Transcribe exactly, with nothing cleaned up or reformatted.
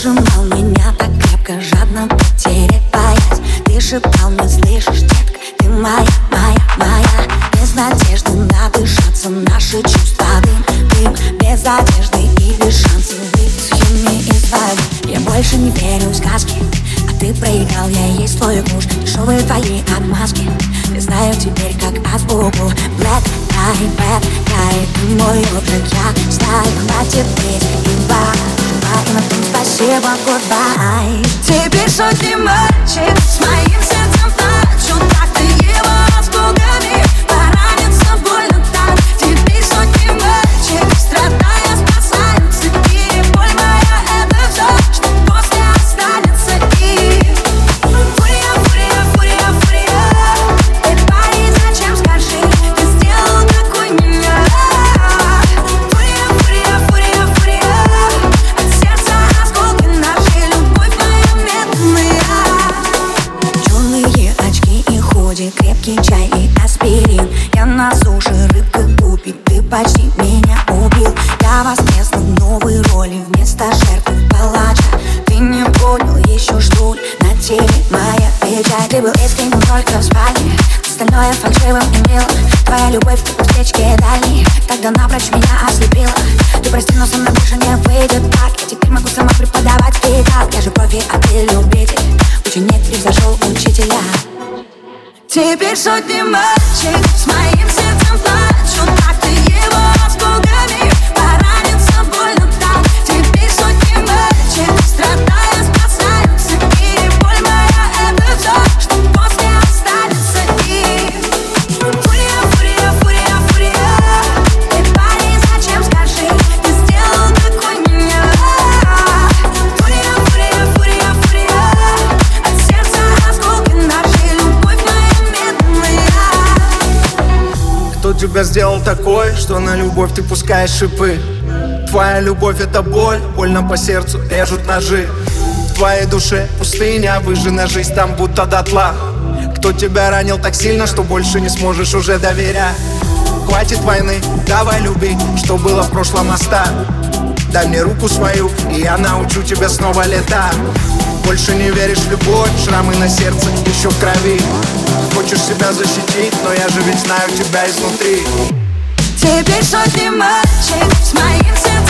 сжимал меня так крепко, жадно потерять боясь. Ты шептал мне, слышишь, детка, ты моя, моя, моя. Без надежды надышаться наши чувства, дым, дым. Без одежды и без шансов выйти с химии из воды. Я больше не верю в сказки, а ты проиграл, я и есть твой муж. Дешевые твои отмазки, я знаю теперь как азбуку. Black eye, bad guy, ты мой облик, я знаю, хватит быть и бай. И на том спасибо, goodbye. Теперь сотни мальчик с моим сердцем плачут, так ты его испугами. Пораниться больно так. Теперь сотни мальчик, страдая, спасаются. И боль моя — это все, что после останется. И фурия, фурия, фурия, фурия. Эй, парень, зачем, скажи, ты сделал такой меня? Фурия, фурия, фурия, фурия. От сердца осколки нашей, любовь моя медленная. Черные очки и худи, крепкий чай и аспирин. Я на суше, рыбка купит, ты почти меня убил. Я воскресла в новой роли, вместо жертвы палача. Ты не понял, еще жду на теле моя печать. Ты был искренним только в спальне, остальное фальшивым и милым. Твоя любовь как встречки дальней, тогда напрочь меня ослепила. Ты прости, но со мной больше не выйдет так. Я теперь могу сама преподавать спектакль. Я же профи, а ты любитель, ученик превзошел учителя. Теперь сотни мальчик с моим сердцем плачут, так ты его испугами. Пораниться больно так. Теперь сотни мальчик, страдая, спасаются. И боль моя — это все, что после останется. И фурия, фурия, фурия, фурия. Эй, парень, зачем, скажи, ты сделал такой меня? Фурия, фурия, фурия, фурия. От сердца осколки нашей, любовь моя медленная. Кто тебя сделал такой, что на любовь ты пускаешь шипы? Твоя любовь — это боль, больно по сердцу режут ножи. В твоей душе пустыня, выжжена жизнь там будто дотла. Кто тебя ранил так сильно, что больше не сможешь уже доверять? Хватит войны, давай люби, что было в прошлом оставь. Дай мне руку свою, и я научу тебя снова летать. Больше не веришь в любовь, шрамы на сердце еще в крови. Хочешь себя защитить, но я же ведь знаю тебя изнутри. Теперь сотни мальчик с моим сердцем